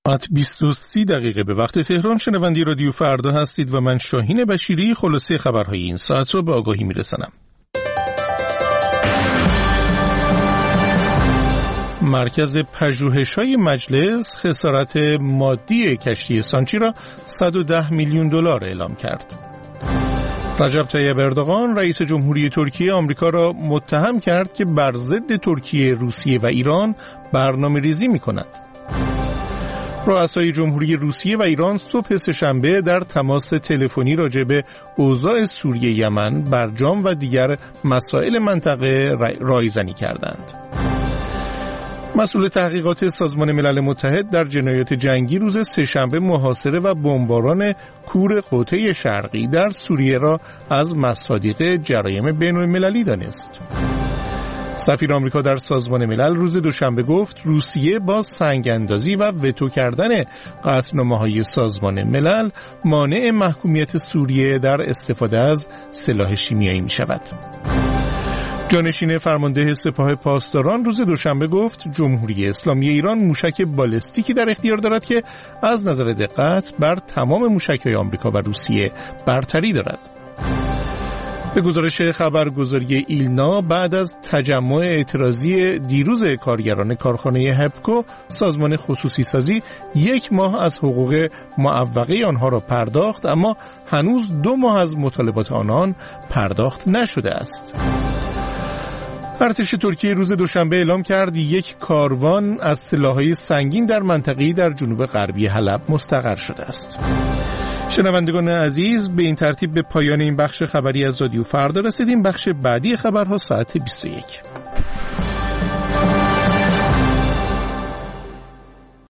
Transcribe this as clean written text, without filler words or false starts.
ساعت 20:30 به وقت تهران. شنونده رادیو فردا هستید و من شاهین بشیری خلاصه خبرهای این ساعت رو به آگاهی میرسانم. مرکز پژوهش‌های مجلس خسارت مادی کشتی سانچی را 110 میلیون دلار اعلام کرد. رجب طیب اردوغان رئیس جمهوری ترکیه آمریکا را متهم کرد که بر ضد ترکیه، روسیه و ایران برنامه‌ریزی می‌کند. رؤسای جمهوری روسیه و ایران صبح سه‌شنبه در تماس تلفنی راجع به اوضاع سوریه، یمن، برجام و دیگر مسائل منطقه رایزنی کردند. مسئول تحقیقات سازمان ملل متحد در جنایات جنگی روز سه‌شنبه محاصره و بمباران کور قوطه شرقی در سوریه را از مصادیق جرایم بین‌المللی دانست. سفیر آمریکا در سازمان ملل روز دوشنبه گفت روسیه با سنگ‌اندازی و وتو کردن قطعنامه‌های سازمان ملل مانع محکومیت سوریه در استفاده از سلاح شیمیایی می‌شود. جانشین فرمانده سپاه پاسداران روز دوشنبه گفت جمهوری اسلامی ایران موشک بالستیکی در اختیار دارد که از نظر دقت بر تمام موشک‌های آمریکا و روسیه برتری دارد. به گزارش خبرگزاری ایلنا بعد از تجمع اعتراضی دیروز کارگران کارخانه هپکو، سازمان خصوصی سازی 1 ماه از حقوق معوقه آنها را پرداخت، اما هنوز 2 ماه از مطالبات آنان پرداخت نشده است. ارتش ترکیه روز دوشنبه اعلام کرد 1 کاروان از سلاح‌های سنگین در منطقه‌ای در جنوب غربی حلب مستقر شده است. شنوندگان عزیز، به این ترتیب به پایان این بخش خبری از رادیو فردا رسیدیم. بخش بعدی خبرها ساعت 21.